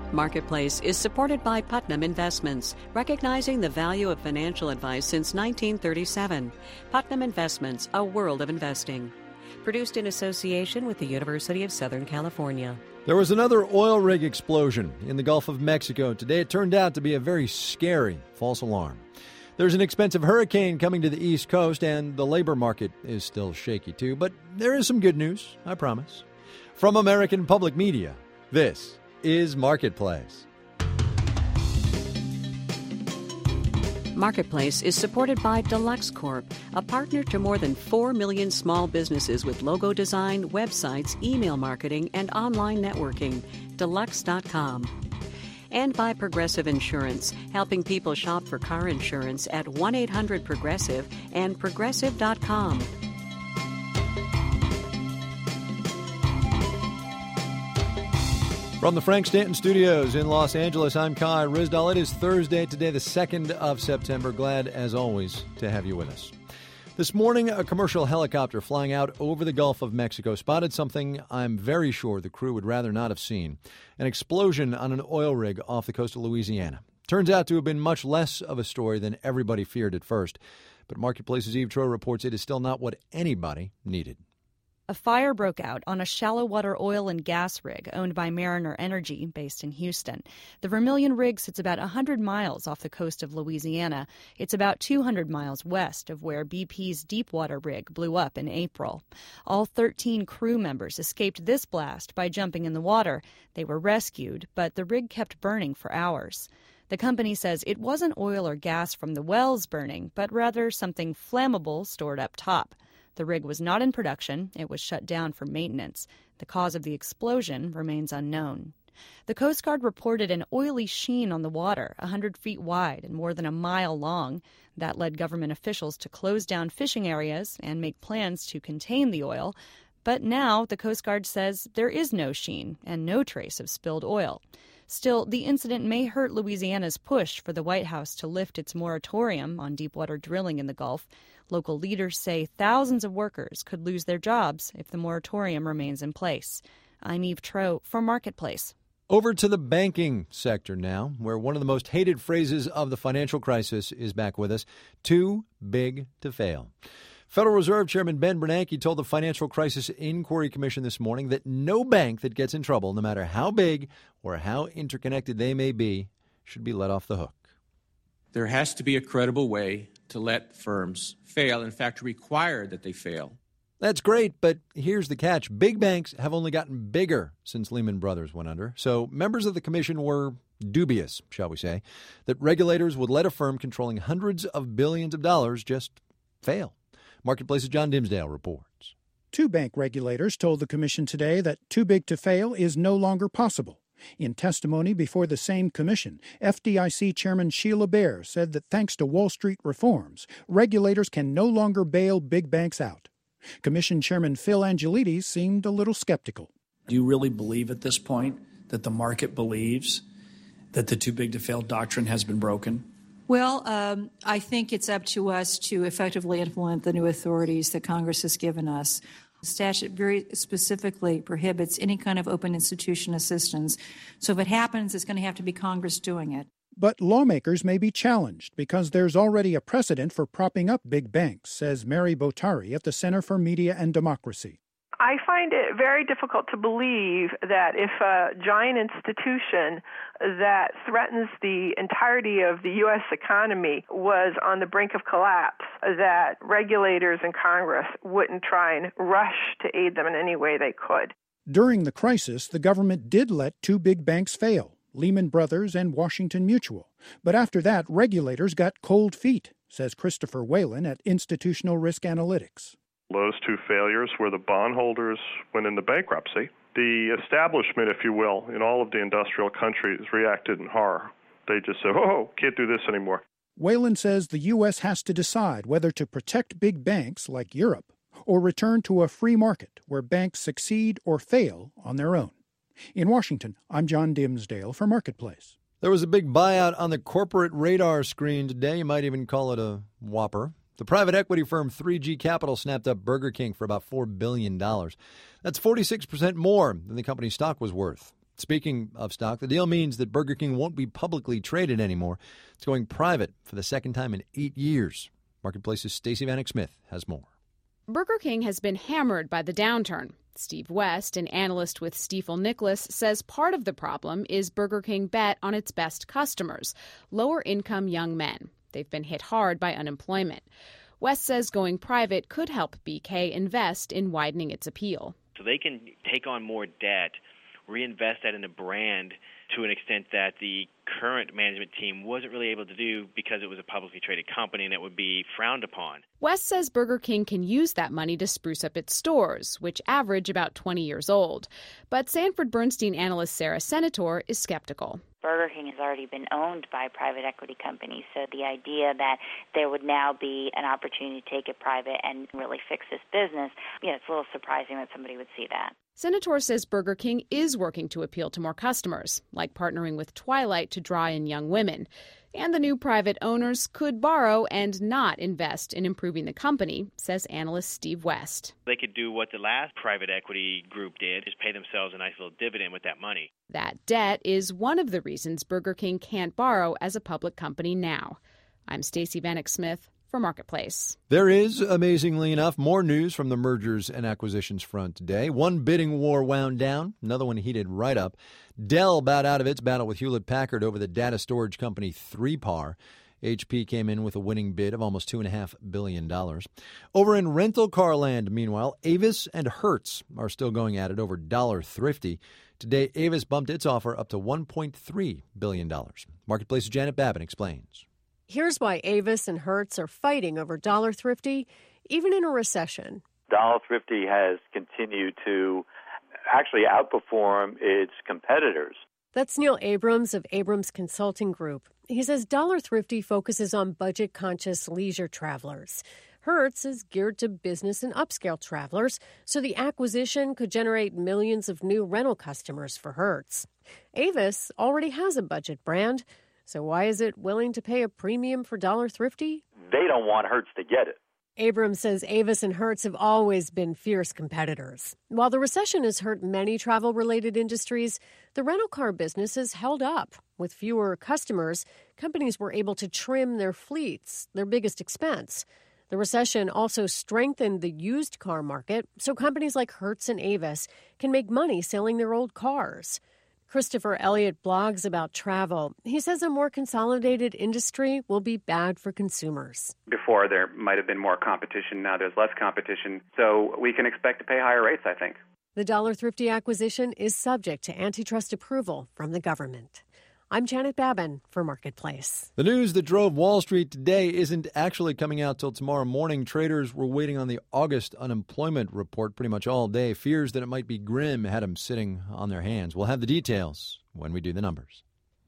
Marketplace is supported by Putnam Investments, recognizing the value of financial advice since 1937. Putnam Investments, a world of investing. Produced in association with the University of Southern California. There was another oil rig explosion in the Gulf of Mexico today. It turned out to be a very scary false alarm. There's an expensive hurricane coming to the East Coast, and the labor market is still shaky too. But there is some good news, I promise. From American Public Media, this is Marketplace. Marketplace is supported by Deluxe Corp., a partner to more than 4 million small businesses with logo design, websites, email marketing, and online networking. Deluxe.com. And by Progressive Insurance, helping people shop for car insurance at 1-800-PROGRESSIVE and Progressive.com. From the Frank Stanton Studios in Los Angeles, I'm Kai Ryssdal. It is Thursday, today the 2nd of September. Glad, as always, to have you with us. This morning, a commercial helicopter flying out over the Gulf of Mexico spotted something I'm very sure the crew would rather not have seen: an explosion on an oil rig off the coast of Louisiana. Turns out to have been much less of a story than everybody feared at first. But Marketplace's Eve Troeh reports it is still not what anybody needed. A fire broke out on a shallow water oil and gas rig owned by Mariner Energy, based in Houston. The Vermilion rig sits about 100 miles off the coast of Louisiana. It's about 200 miles west of where BP's Deepwater rig blew up in April. All 13 crew members escaped this blast by jumping in the water. They were rescued, but the rig kept burning for hours. The company says it wasn't oil or gas from the wells burning, but rather something flammable stored up top. The rig was not in production. It was shut down for maintenance. The cause of the explosion remains unknown. The Coast Guard reported an oily sheen on the water, 100 feet wide and more than a mile long. That led government officials to close down fishing areas and make plans to contain the oil. But now the Coast Guard says there is no sheen and no trace of spilled oil. Still, the incident may hurt Louisiana's push for the White House to lift its moratorium on deepwater drilling in the Gulf. Local leaders say thousands of workers could lose their jobs if the moratorium remains in place. I'm Eve Troeh for Marketplace. Over to the banking sector now, where one of the most hated phrases of the financial crisis is back with us: too big to fail. Federal Reserve Chairman Ben Bernanke told the Financial Crisis Inquiry Commission this morning that no bank that gets in trouble, no matter how big or how interconnected they may be, should be let off the hook. There has to be a credible way to let firms fail, in fact, require that they fail. That's great, but here's the catch. Big banks have only gotten bigger since Lehman Brothers went under. So members of the commission were dubious, shall we say, that regulators would let a firm controlling hundreds of billions of dollars just fail. Marketplace's John Dimsdale reports. Two bank regulators told the commission today that too big to fail is no longer possible. In testimony before the same commission, FDIC Chairman Sheila Bair said that thanks to Wall Street reforms, regulators can no longer bail big banks out. Commission Chairman Phil Angelides seemed a little skeptical. Do you really believe at this point that the market believes that the too big to fail doctrine has been broken? Well, I think it's up to us to effectively implement the new authorities that Congress has given us. The statute very specifically prohibits any kind of open institution assistance. So if it happens, it's going to have to be Congress doing it. But lawmakers may be challenged because there's already a precedent for propping up big banks, says Mary Botari at the Center for Media and Democracy. I find it very difficult to believe that if a giant institution that threatens the entirety of the U.S. economy was on the brink of collapse, that regulators in Congress wouldn't try and rush to aid them in any way they could. During the crisis, the government did let two big banks fail, Lehman Brothers and Washington Mutual. But after that, regulators got cold feet, says Christopher Whalen at Institutional Risk Analytics. Those two failures where the bondholders went into bankruptcy. The establishment, if you will, in all of the industrial countries reacted in horror. They just said, can't do this anymore. Whalen says the U.S. has to decide whether to protect big banks like Europe or return to a free market where banks succeed or fail on their own. In Washington, I'm John Dimsdale for Marketplace. There was a big buyout on the corporate radar screen today. You might even call it a whopper. The private equity firm 3G Capital snapped up Burger King for about $4 billion. That's 46% more than the company's stock was worth. Speaking of stock, the deal means that Burger King won't be publicly traded anymore. It's going private for the second time in 8 years. Marketplace's Stacey Vanek Smith has more. Burger King has been hammered by the downturn. Steve West, an analyst with Stifel Nicolaus, says part of the problem is Burger King bet on its best customers, lower-income young men. They've been hit hard by unemployment. West says going private could help BK invest in widening its appeal. So they can take on more debt, reinvest that in the brand to an extent that the current management team wasn't really able to do because it was a publicly traded company and it would be frowned upon. West says Burger King can use that money to spruce up its stores, which average about 20 years old. But Sanford Bernstein analyst Sarah Senator is skeptical. Burger King has already been owned by private equity companies, so the idea that there would now be an opportunity to take it private and really fix this business, it's a little surprising that somebody would see that. Senator says Burger King is working to appeal to more customers, like partnering with Twilight to draw in young women. And the new private owners could borrow and not invest in improving the company, says analyst Steve West. They could do what the last private equity group did, just pay themselves a nice little dividend with that money. That debt is one of the reasons Burger King can't borrow as a public company now. I'm Stacey Vanek Smith for Marketplace. There is, amazingly enough, more news from the mergers and acquisitions front today. One bidding war wound down, another one heated right up. Dell bowed out of its battle with Hewlett-Packard over the data storage company 3PAR. HP came in with a winning bid of almost $2.5 billion. Over in rental car land, meanwhile, Avis and Hertz are still going at it over Dollar Thrifty. Today, Avis bumped its offer up to $1.3 billion. Marketplace's Janet Babin explains. Here's why Avis and Hertz are fighting over Dollar Thrifty, even in a recession. Dollar Thrifty has continued to actually outperform its competitors. That's Neil Abrams of Abrams Consulting Group. He says Dollar Thrifty focuses on budget-conscious leisure travelers. Hertz is geared to business and upscale travelers, so the acquisition could generate millions of new rental customers for Hertz. Avis already has a budget brand. So why is it willing to pay a premium for Dollar Thrifty? They don't want Hertz to get it. Abrams says Avis and Hertz have always been fierce competitors. While the recession has hurt many travel-related industries, the rental car business has held up. With fewer customers, companies were able to trim their fleets, their biggest expense. The recession also strengthened the used car market, so companies like Hertz and Avis can make money selling their old cars. Christopher Elliott blogs about travel. He says a more consolidated industry will be bad for consumers. Before, there might have been more competition. Now there's less competition. So we can expect to pay higher rates, I think. The Dollar Thrifty acquisition is subject to antitrust approval from the government. I'm Janet Babin for Marketplace. The news that drove Wall Street today isn't actually coming out till tomorrow morning. Traders were waiting on the August unemployment report pretty much all day. Fears that it might be grim had them sitting on their hands. We'll have the details when we do the numbers.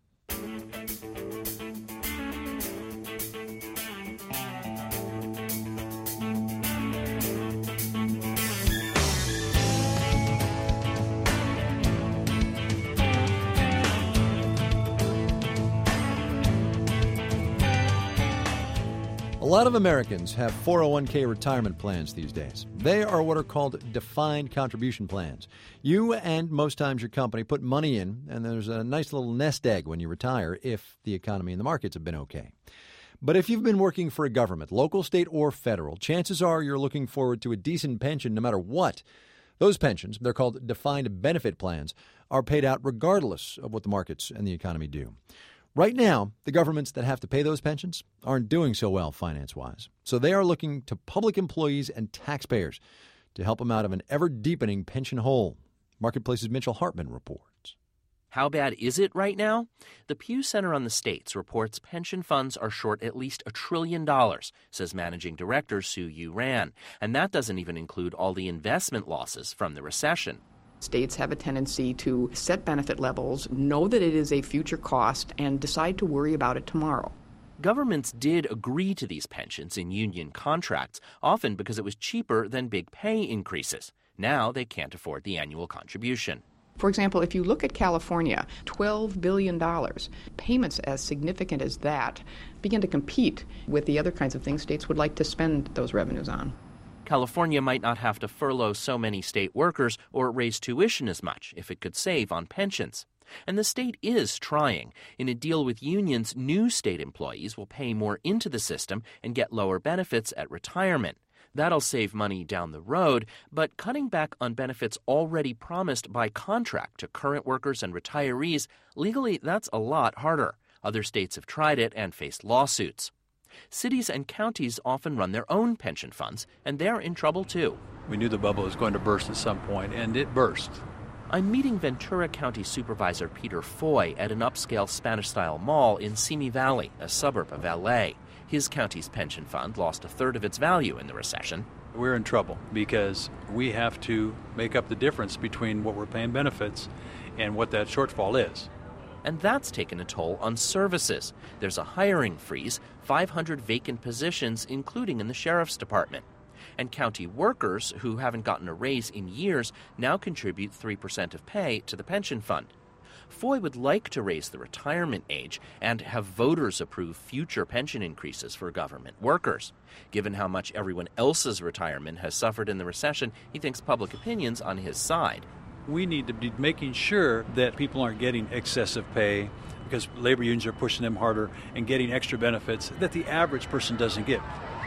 A lot of Americans have 401k retirement plans these days. They are what are called defined contribution plans. You and most times your company put money in, and there's a nice little nest egg when you retire if the economy and the markets have been okay. But if you've been working for a government, local, state, or federal, chances are you're looking forward to a decent pension no matter what. Those pensions, they're called defined benefit plans, are paid out regardless of what the markets and the economy do. Right now, the governments that have to pay those pensions aren't doing so well finance-wise. So they are looking to public employees and taxpayers to help them out of an ever-deepening pension hole. Marketplace's Mitchell Hartman reports. How bad is it right now? The Pew Center on the States reports pension funds are short at least $1 trillion, says Managing Director Sue Yu Ran. And that doesn't even include all the investment losses from the recession. States have a tendency to set benefit levels, know that it is a future cost, and decide to worry about it tomorrow. Governments did agree to these pensions in union contracts, often because it was cheaper than big pay increases. Now they can't afford the annual contribution. For example, if you look at California, $12 billion, payments as significant as that begin to compete with the other kinds of things states would like to spend those revenues on. California might not have to furlough so many state workers or raise tuition as much if it could save on pensions. And the state is trying. In a deal with unions, new state employees will pay more into the system and get lower benefits at retirement. That'll save money down the road, but cutting back on benefits already promised by contract to current workers and retirees, legally that's a lot harder. Other states have tried it and faced lawsuits. Cities and counties often run their own pension funds, and they're in trouble too. We knew the bubble was going to burst at some point, and it burst. I'm meeting Ventura County Supervisor Peter Foy at an upscale Spanish-style mall in Simi Valley, a suburb of L.A. His county's pension fund lost a third of its value in the recession. We're in trouble because we have to make up the difference between what we're paying benefits and what that shortfall is. And that's taken a toll on services. There's a hiring freeze, 500 vacant positions, including in the sheriff's department. And county workers who haven't gotten a raise in years now contribute 3% of pay to the pension fund. Foy would like to raise the retirement age and have voters approve future pension increases for government workers. Given how much everyone else's retirement has suffered in the recession, he thinks public opinion's on his side. We need to be making sure that people aren't getting excessive pay because labor unions are pushing them harder and getting extra benefits that the average person doesn't get.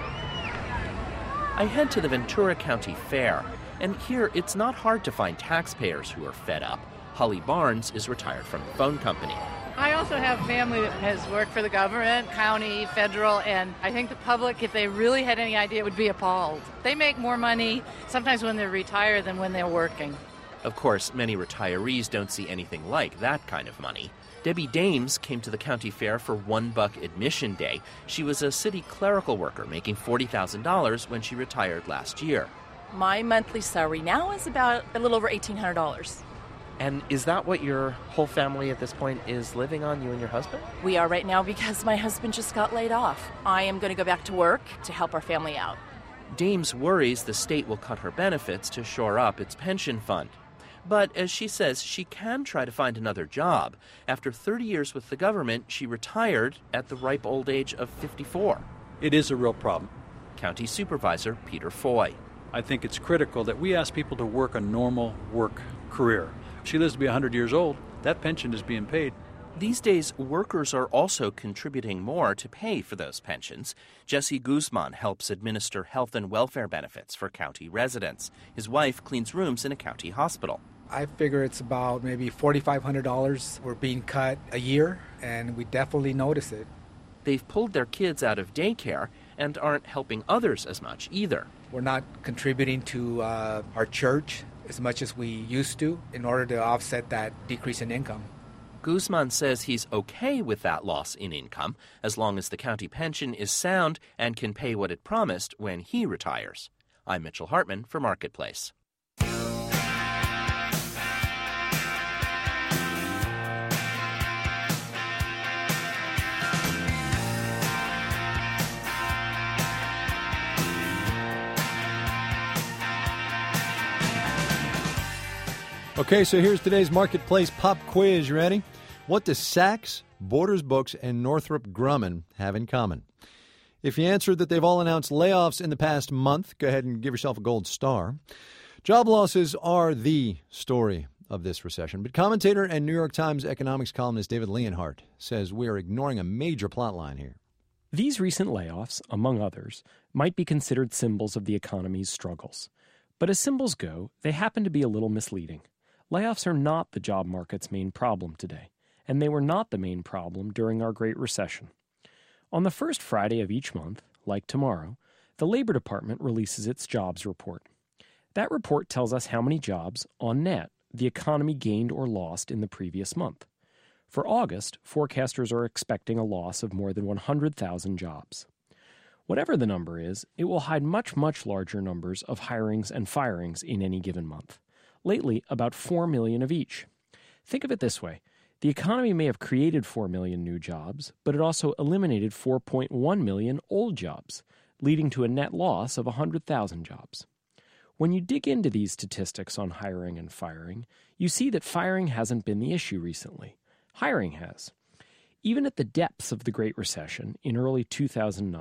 I head to the Ventura County Fair, and here it's not hard to find taxpayers who are fed up. Holly Barnes is retired from the phone company. I also have family that has worked for the government, county, federal, and I think the public, if they really had any idea, would be appalled. They make more money sometimes when they're retired than when they're working. Of course, many retirees don't see anything like that kind of money. Debbie Dames came to the county fair for $1 admission day. She was a city clerical worker making $40,000 when she retired last year. My monthly salary now is about a little over $1,800. And is that what your whole family at this point is living on, you and your husband? We are right now because my husband just got laid off. I am going to go back to work to help our family out. Dames worries the state will cut her benefits to shore up its pension fund. But as she says, she can try to find another job. After 30 years with the government, she retired at the ripe old age of 54. It is a real problem. County Supervisor Peter Foy. I think it's critical that we ask people to work a normal work career. If she lives to be 100 years old, that pension is being paid. These days, workers are also contributing more to pay for those pensions. Jesse Guzman helps administer health and welfare benefits for county residents. His wife cleans rooms in a county hospital. I figure it's about maybe $4,500 we're being cut a year, and we definitely notice it. They've pulled their kids out of daycare and aren't helping others as much either. We're not contributing to our church as much as we used to in order to offset that decrease in income. Guzman says he's okay with that loss in income as long as the county pension is sound and can pay what it promised when he retires. I'm Mitchell Hartman for Marketplace. Okay, so here's today's Marketplace pop quiz. You ready? What do Saks, Borders Books, and Northrop Grumman have in common? If you answered that they've all announced layoffs in the past month, go ahead and give yourself a gold star. Job losses are the story of this recession, but commentator and New York Times economics columnist David Leonhardt says we are ignoring a major plot line here. These recent layoffs, among others, might be considered symbols of the economy's struggles. But as symbols go, they happen to be a little misleading. Layoffs are not the job market's main problem today, and they were not the main problem during our Great Recession. On the first Friday of each month, like tomorrow, the Labor Department releases its jobs report. That report tells us how many jobs, on net, the economy gained or lost in the previous month. For August, forecasters are expecting a loss of more than 100,000 jobs. Whatever the number is, it will hide much, much larger numbers of hirings and firings in any given month. Lately, about 4 million of each. Think of it this way. The economy may have created 4 million new jobs, but it also eliminated 4.1 million old jobs, leading to a net loss of 100,000 jobs. When you dig into these statistics on hiring and firing, you see that firing hasn't been the issue recently. Hiring has. Even at the depths of the Great Recession in early 2009,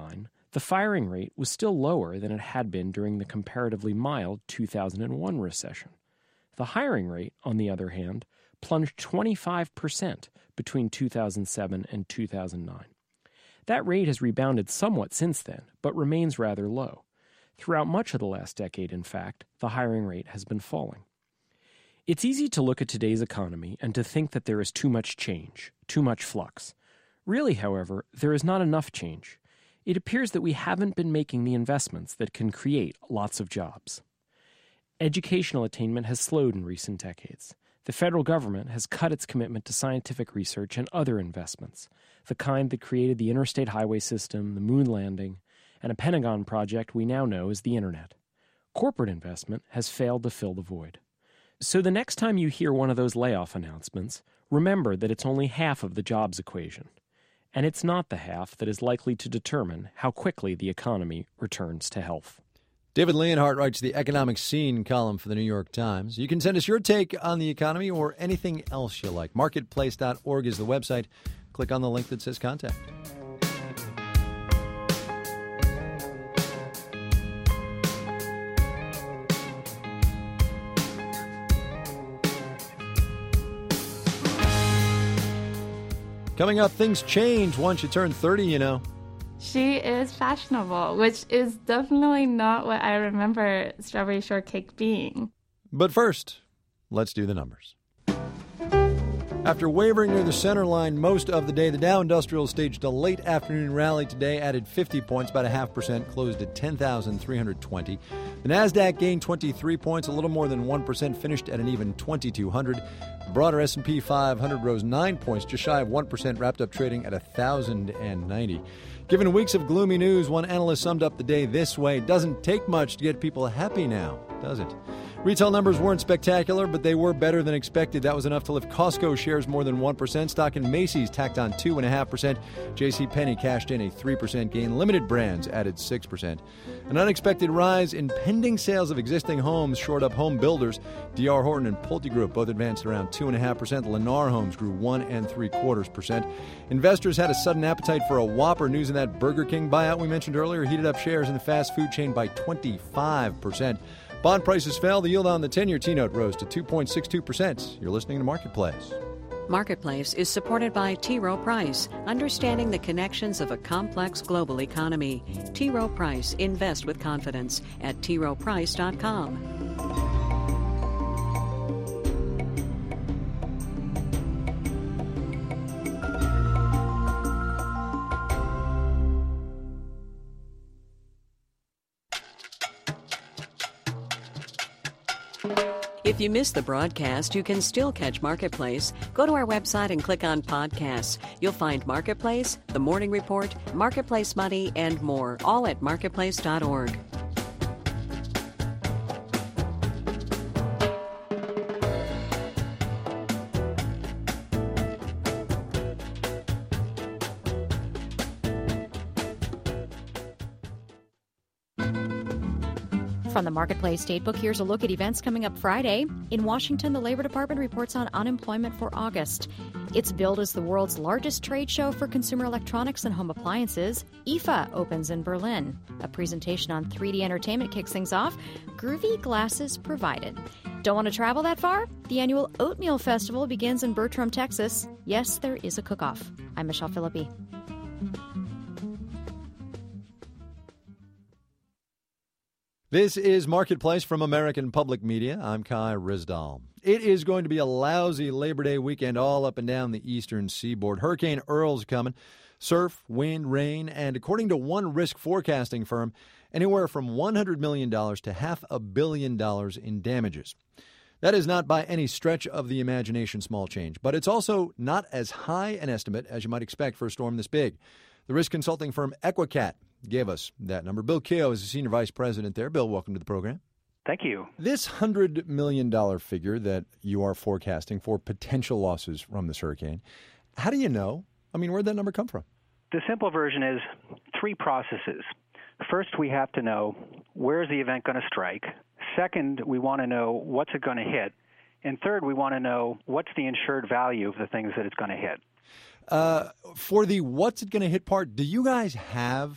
The firing rate was still lower than it had been during the comparatively mild 2001 recession. The hiring rate, on the other hand, plunged 25% between 2007 and 2009. That rate has rebounded somewhat since then, but remains rather low. Throughout much of the last decade, in fact, the hiring rate has been falling. It's easy to look at today's economy and to think that there is too much change, too much flux. Really, however, there is not enough change. It appears that we haven't been making the investments that can create lots of jobs. Educational attainment has slowed in recent decades. The federal government has cut its commitment to scientific research and other investments, the kind that created the interstate highway system, the moon landing, and a Pentagon project we now know as the Internet. Corporate investment has failed to fill the void. So the next time you hear one of those layoff announcements, remember that it's only half of the jobs equation. And it's not the half that is likely to determine how quickly the economy returns to health. David Leonhardt writes the Economic Scene column for the New York Times. You can send us your take on the economy or anything else you like. Marketplace.org is the website. Click on the link that says contact. Coming up, things change once you turn 30, you know. She is fashionable, which is definitely not what I remember Strawberry Shortcake being. But first, let's do the numbers. After wavering near the center line most of the day, the Dow Industrial staged a late afternoon rally today, added 50 points, about 0.5%, closed at 10,320. The Nasdaq gained 23 points, a little more than 1%, finished at an even 2,200. The broader S&P 500 rose 9 points, just shy of 1%, wrapped up trading at 1,090. Given weeks of gloomy news, one analyst summed up the day this way: it doesn't take much to get people happy now, does it? Retail numbers weren't spectacular, but they were better than expected. That was enough to lift Costco shares more than 1%. Stock in Macy's tacked on 2.5%. JCPenney cashed in a 3% gain. Limited Brands added 6%. An unexpected rise in pending sales of existing homes shored up home builders. D.R. Horton and Pulte Group both advanced around 2.5%. Lennar Homes grew 1.75%. Investors had a sudden appetite for a Whopper. News in that Burger King buyout we mentioned earlier heated up shares in the fast food chain by 25%. Bond prices fell. The yield on the 10-year T-note rose to 2.62%. You're listening to Marketplace. Marketplace is supported by T. Rowe Price, understanding the connections of a complex global economy. T. Rowe Price, invest with confidence at troweprice.com. If you missed the broadcast, you can still catch Marketplace. Go to our website and click on podcasts. You'll find Marketplace, The Morning Report, Marketplace Money, and more, all at marketplace.org. From the Marketplace Datebook, here's a look at events coming up Friday. In Washington, the Labor Department reports on unemployment for August. It's billed as the world's largest trade show for consumer electronics and home appliances. IFA opens in Berlin. A presentation on 3D entertainment kicks things off. Groovy glasses provided. Don't want to travel that far? The annual Oatmeal Festival begins in Bertram, Texas. Yes, there is a cook-off. I'm Michelle Philippi. This is Marketplace from American Public Media. I'm Kai Ryssdal. It is going to be a lousy Labor Day weekend all up and down the eastern seaboard. Hurricane Earl's coming. Surf, wind, rain, and according to one risk forecasting firm, anywhere from $100 million to $500 million in damages. That is not by any stretch of the imagination small change, but it's also not as high an estimate as you might expect for a storm this big. The risk consulting firm Equicat gave us that number. Bill Keogh is the senior vice president there. Bill, welcome to the program. Thank you. This $100 million figure that you are forecasting for potential losses from this hurricane, how do you know? I mean, where'd that number come from? The simple version is three processes. First, we have to know where is the event going to strike. Second, we want to know what's it going to hit. And third, we want to know what's the insured value of the things that it's going to hit. For the what's it going to hit part, do you guys have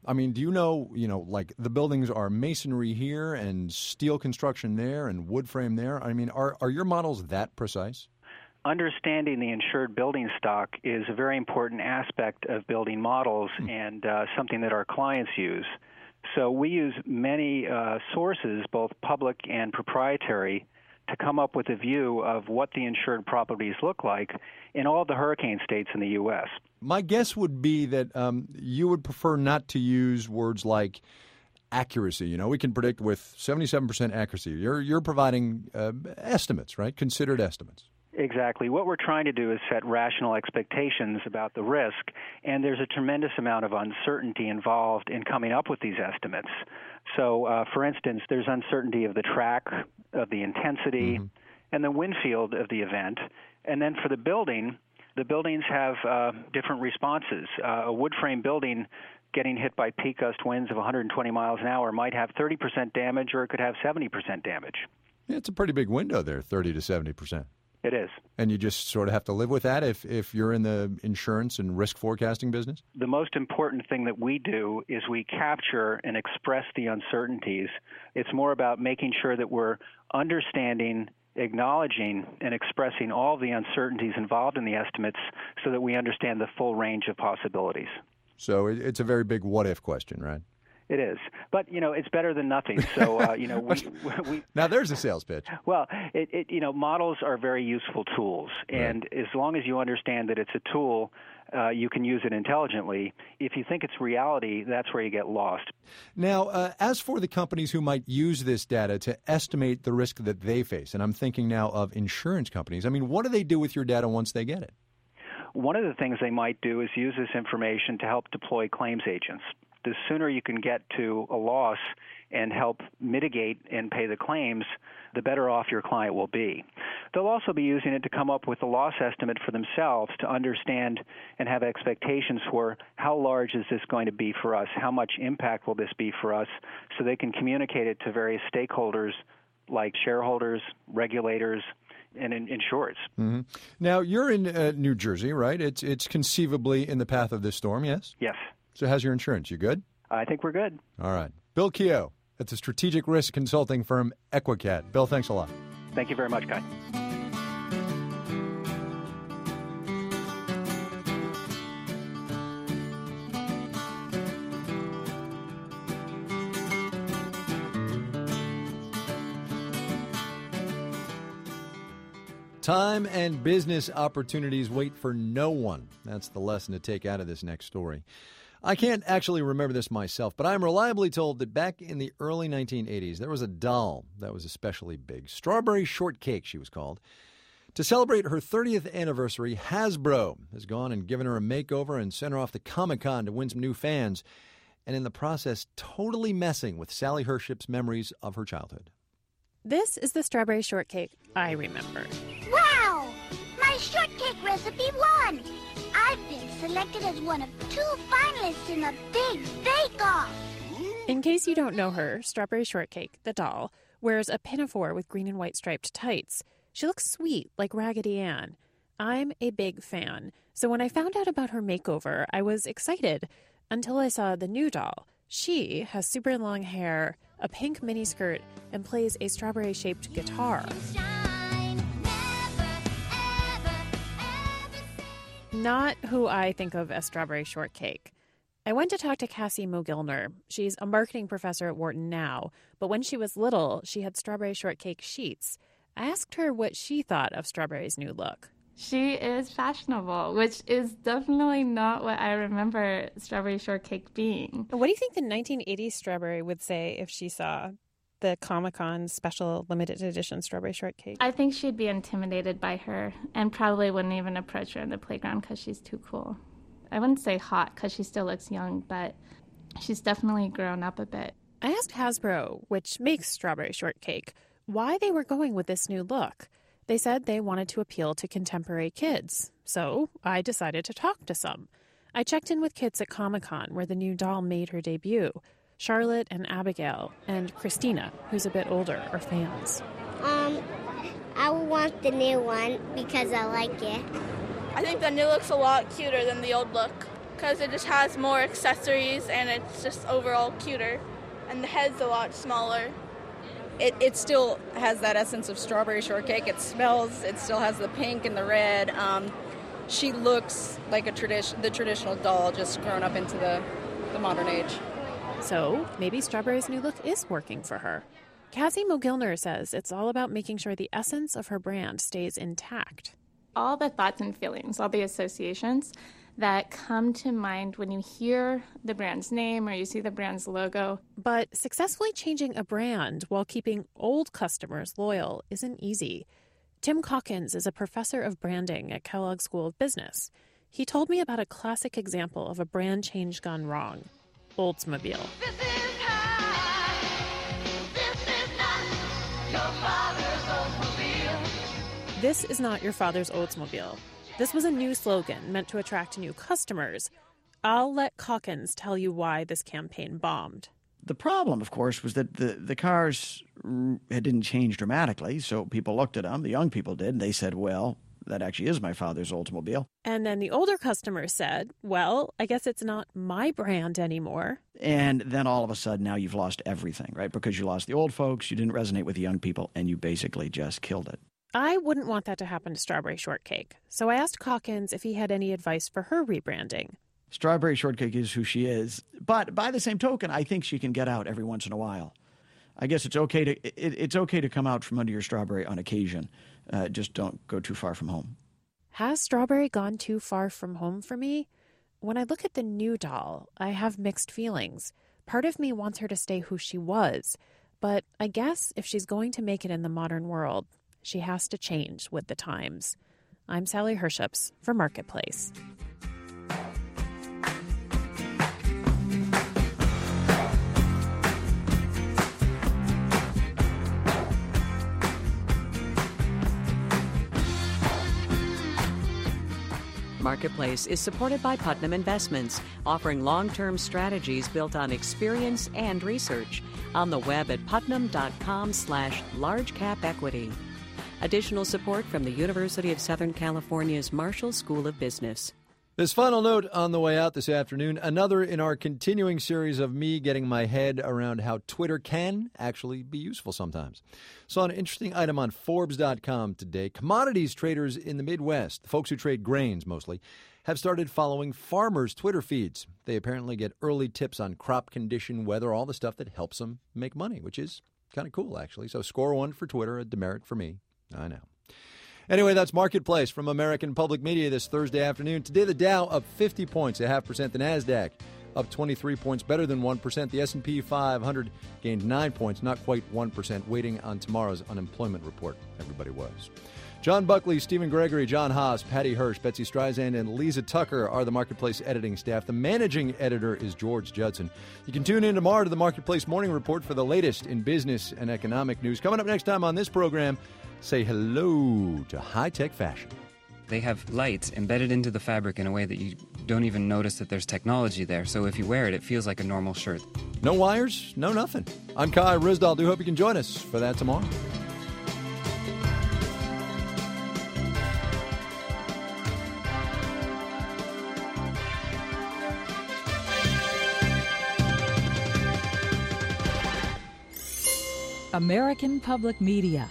I mean, do you know, like the buildings are masonry here and steel construction there and wood frame there? I mean, are your models that precise? Understanding the insured building stock is a very important aspect of building models and something that our clients use. So we use many sources, both public and proprietary, to come up with a view of what the insured properties look like in all the hurricane states in the U.S. My guess would be that you would prefer not to use words like accuracy. We can predict with 77% accuracy. You're providing estimates, right? Considered estimates. Exactly. What we're trying to do is set rational expectations about the risk, and there's a tremendous amount of uncertainty involved in coming up with these estimates. So, for instance, there's uncertainty of the track, of the intensity, and the wind field of the event. And then for the buildings have different responses. A wood frame building getting hit by peak gust winds of 120 miles an hour might have 30% damage, or it could have 70% damage. Yeah, it's a pretty big window there, 30 to 70%. It is. And you just sort of have to live with that if you're in the insurance and risk forecasting business? The most important thing that we do is we capture and express the uncertainties. It's more about making sure that we're understanding, acknowledging, and expressing all the uncertainties involved in the estimates so that we understand the full range of possibilities. So it's a very big what-if question, right? It is. But, it's better than nothing. So, we Now, there's a sales pitch. Well, models are very useful tools. And as long as you understand that it's a tool, you can use it intelligently. If you think it's reality, that's where you get lost. Now, as for the companies who might use this data to estimate the risk that they face, and I'm thinking now of insurance companies, I mean, what do they do with your data once they get it? One of the things they might do is use this information to help deploy claims agents. The sooner you can get to a loss and help mitigate and pay the claims, the better off your client will be. They'll also be using it to come up with a loss estimate for themselves to understand and have expectations for how large is this going to be for us, how much impact will this be for us, so they can communicate it to various stakeholders like shareholders, regulators, and insurers. Mm-hmm. Now, you're in New Jersey, right? It's conceivably in the path of this storm, yes? Yes. So how's your insurance? You good? I think we're good. All right. Bill Keogh at the strategic risk consulting firm Equicat. Bill, thanks a lot. Thank you very much, Guy. Time and business opportunities wait for no one. That's the lesson to take out of this next story. I can't actually remember this myself, but I'm reliably told that back in the early 1980s, there was a doll that was especially big. Strawberry Shortcake, she was called. To celebrate her 30th anniversary, Hasbro has gone and given her a makeover and sent her off to Comic-Con to win some new fans, and in the process, totally messing with Sally Hership's memories of her childhood. This is the Strawberry Shortcake I remember. Wow! My shortcake recipe won! I've been selected as one of 2 finalists in a big bake-off. In case you don't know her, Strawberry Shortcake, the doll, wears a pinafore with green and white striped tights. She looks sweet, like Raggedy Ann. I'm a big fan, so when I found out about her makeover, I was excited until I saw the new doll. She has super long hair, a pink miniskirt, and plays a strawberry-shaped guitar. Not who I think of as Strawberry Shortcake. I went to talk to Cassie Mogilner. She's a marketing professor at Wharton now, but when she was little, she had Strawberry Shortcake sheets. I asked her what she thought of Strawberry's new look. She is fashionable, which is definitely not what I remember Strawberry Shortcake being. What do you think the 1980s Strawberry would say if she saw the Comic-Con special limited edition Strawberry Shortcake? I think she'd be intimidated by her and probably wouldn't even approach her in the playground because she's too cool. I wouldn't say hot because she still looks young, but she's definitely grown up a bit. I asked Hasbro, which makes Strawberry Shortcake, why they were going with this new look. They said they wanted to appeal to contemporary kids, so I decided to talk to some. I checked in with kids at Comic-Con, where the new doll made her debut. Charlotte and Abigail and Christina, who's a bit older, are fans. I want the new one because I like it. I think the new look's a lot cuter than the old look because it just has more accessories and it's just overall cuter. And the head's a lot smaller. It still has that essence of strawberry shortcake. It smells, it still has the pink and the red. She looks like the traditional doll, just grown up into the modern age. So maybe Strawberry's new look is working for her. Cassie Mogilner says it's all about making sure the essence of her brand stays intact. All the thoughts and feelings, all the associations that come to mind when you hear the brand's name or you see the brand's logo. But successfully changing a brand while keeping old customers loyal isn't easy. Tim Calkins is a professor of branding at Kellogg School of Business. He told me about a classic example of a brand change gone wrong: Oldsmobile. This is not your father's Oldsmobile. This was a new slogan meant to attract new customers. I'll let Calkins tell you why this campaign bombed. The problem, of course, was that the cars didn't change dramatically, so people looked at them, the young people did, and they said, well, that actually is my father's Oldsmobile. And then the older customers said, well, I guess it's not my brand anymore. And then all of a sudden, now you've lost everything, right? Because you lost the old folks, you didn't resonate with the young people, and you basically just killed it. I wouldn't want that to happen to Strawberry Shortcake, so I asked Calkins if he had any advice for her rebranding. Strawberry Shortcake is who she is, but by the same token, I think she can get out every once in a while. I guess it's okay to come out from under your strawberry on occasion. Just don't go too far from home. Has Strawberry gone too far from home for me? When I look at the new doll, I have mixed feelings. Part of me wants her to stay who she was, but I guess if she's going to make it in the modern world, she has to change with the times. I'm Sally Herships for Marketplace. Marketplace is supported by Putnam Investments, offering long-term strategies built on experience and research. On the web at putnam.com/largecapequity. Additional support from the University of Southern California's Marshall School of Business. This final note on the way out this afternoon, another in our continuing series of me getting my head around how Twitter can actually be useful sometimes. Saw an interesting item on Forbes.com today. Commodities traders in the Midwest, the folks who trade grains mostly, have started following farmers' Twitter feeds. They apparently get early tips on crop condition, weather, all the stuff that helps them make money, which is kind of cool, actually. So score one for Twitter, a demerit for me. I know. Anyway, that's Marketplace from American Public Media this Thursday afternoon. Today, the Dow up 50 points, 0.5%. The NASDAQ up 23 points, better than 1%. The S&P 500 gained 9 points, not quite 1%, waiting on tomorrow's unemployment report. Everybody was. John Buckley, Stephen Gregory, John Haas, Patty Hirsch, Betsy Streisand, and Lisa Tucker are the Marketplace editing staff. The managing editor is George Judson. You can tune in tomorrow to the Marketplace Morning Report for the latest in business and economic news. Coming up next time on this program, say hello to high-tech fashion. They have lights embedded into the fabric in a way that you don't even notice that there's technology there. So if you wear it, it feels like a normal shirt. No wires, no nothing. I'm Kai Ryssdal. Do hope you can join us for that tomorrow. American Public Media.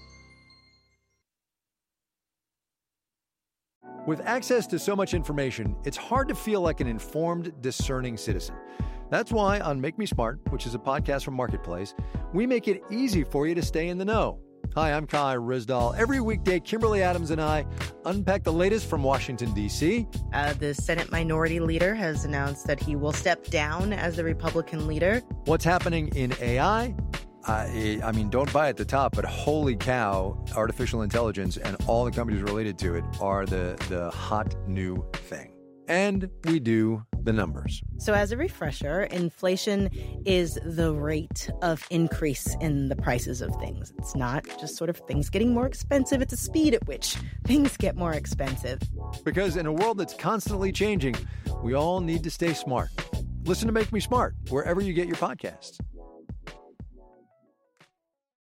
With access to so much information, it's hard to feel like an informed, discerning citizen. That's why on Make Me Smart, which is a podcast from Marketplace, we make it easy for you to stay in the know. Hi, I'm Kai Ryssdal. Every weekday, Kimberly Adams and I unpack the latest from Washington, D.C. The Senate Minority Leader has announced that he will step down as the Republican leader. What's happening in AI? I mean, don't buy at the top, but holy cow, artificial intelligence and all the companies related to it are the hot new thing. And we do the numbers. So as a refresher, inflation is the rate of increase in the prices of things. It's not just sort of things getting more expensive. It's a speed at which things get more expensive. Because in a world that's constantly changing, we all need to stay smart. Listen to Make Me Smart wherever you get your podcasts.